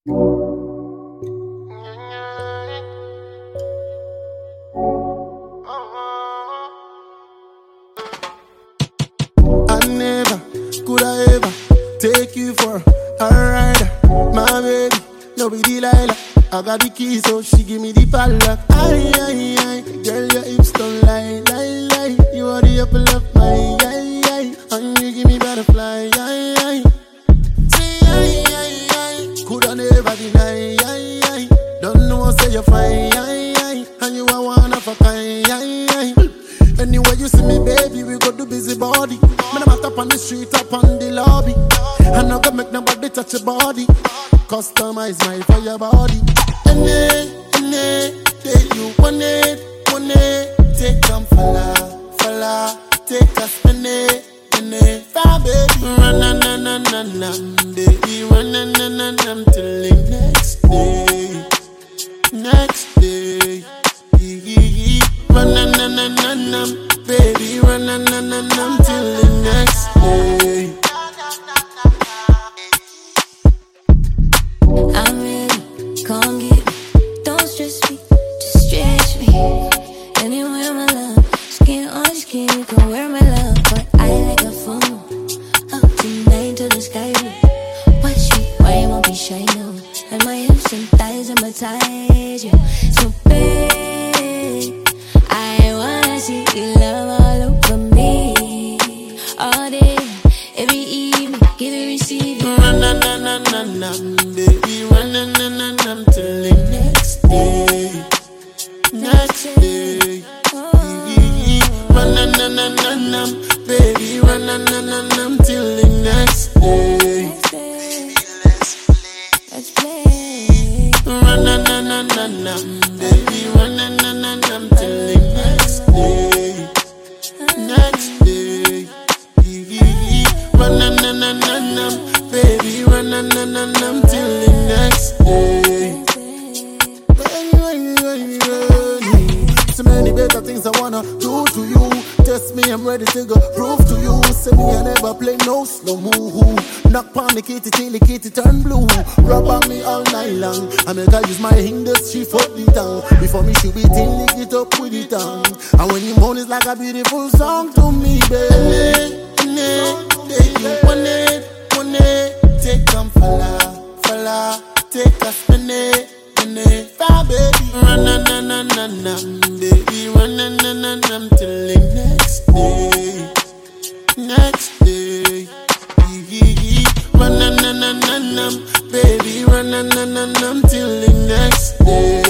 I never could I ever take you for a ride, my baby. No be Delilah. I got the keys, so she give me the padlock. Aye, aye, aye. Girl, your hips don't lie, lie, lie. You are the apple of my eye, and you give me butterfly, aye, aye. Say aye, aye, aye. Could I never deny, aye, aye. Don't know what say you're fine, aye, aye. And you are one of a kind, aye, aye. Anywhere you see me, baby, we go do busy body. Man, I'm up on the street, up on the lobby. I'm not gonna make nobody touch your body. Customize my for your body. Take you one it, take them falla, take us far baby, run, baby, run, till the next day, run, baby, run, till the next day. I'm ready, come get me. Don't stress me, just stretch me. Anywhere, my love, skin on skin, you can wear my love. But I like a phone, up tonight to the sky. Watch me, why you won't be shy now? And my hips and thighs hypnotize you. So babe, I wanna see you love all over me. All day, every evening, give and receive it. Baby, run, till the next day, run, baby, run, till the next day. Let's play. Run, baby, run, till the next day, run, baby, run, till the next day. So many better things I wanna do to you. Test me, I'm ready to go prove to you. Say me, I never play no slow move. Knock on the kitty till the kitty turn blue. Rub on me all night long. I make her use my industry for the tongue. Before me, she be till lick it up with the tongue. And when you moan, it's like a beautiful song to me, baby. One it, take them falla, take us far baby, run, baby, run, till the next day, run, baby, run, till the next day.